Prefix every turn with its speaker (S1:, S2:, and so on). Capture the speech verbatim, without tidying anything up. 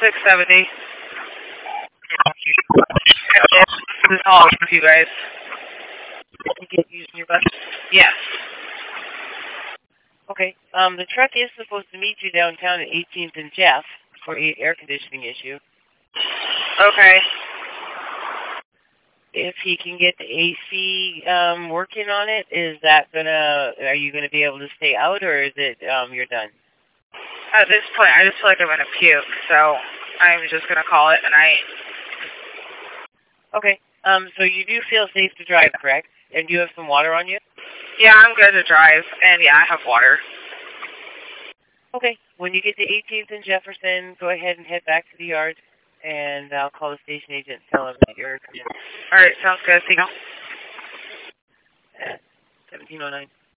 S1: six seventy. This is all for you guys.
S2: You get using your bus?
S1: Yes.
S2: Okay. Um, the truck is supposed to meet you downtown at eighteenth and Jeff for a air conditioning issue.
S1: Okay.
S2: If he can get the A C um, working on it, is that gonna? Are you gonna be able to stay out, or is it um, you're done?
S1: At this point, I just feel like I'm gonna puke, so I'm just gonna call it a night.
S2: Okay. Um. So you do feel safe to drive, correct? And you have some water on you?
S1: Yeah, I'm good to drive, and yeah, I have water.
S2: Okay. When you get to eighteenth and Jefferson, go ahead and head back to the yard, and I'll call the station agent and tell him that you're coming.
S1: All right, sounds good. Thank you.
S2: seventeen oh nine.